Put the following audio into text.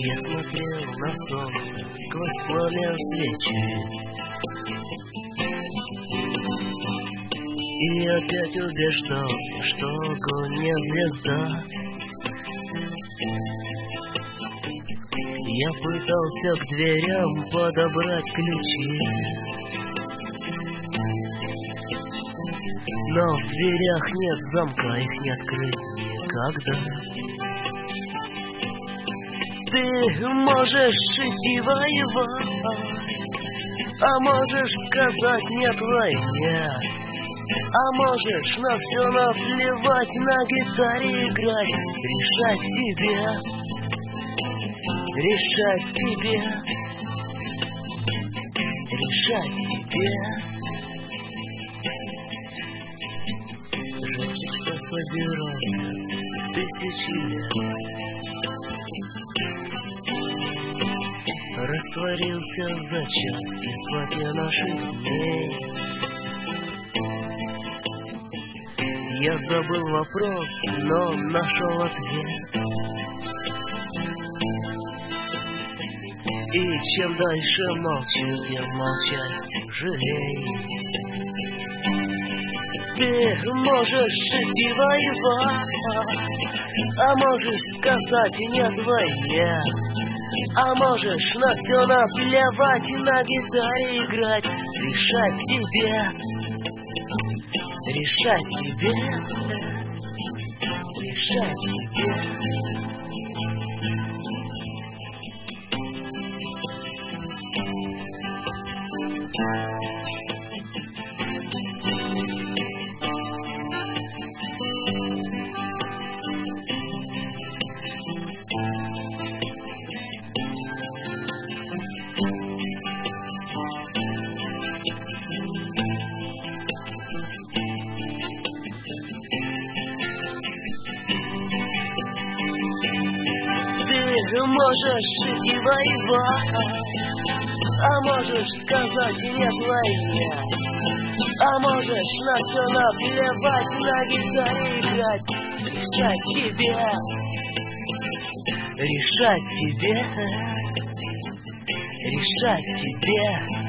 Я смотрел на солнце сквозь пламя свечи и опять убеждался, что огонь не звезда. Я пытался к дверям подобрать ключи, но в дверях нет замка, их не открыть никогда. Ты можешь идти воевать, а можешь сказать нет войне, а можешь на все наплевать, на гитаре играть. Решать тебе, решать тебе, решать тебе. Жальчик, что собирался тысячи лет, растворился за час в кислоте наших дней. Я забыл вопрос, но нашел ответ. И чем дальше молчу, тем молчать тяжелей. Ты можешь идти воевать, а можешь сказать нет войне, а можешь на все наплевать, на гитаре играть. Решать тебе, решать тебе, решать тебе. Ты можешь идти воевать, а можешь сказать нет войне, а можешь на все наплевать, на гитаре играть. Решать тебе, решать тебе, решать тебе.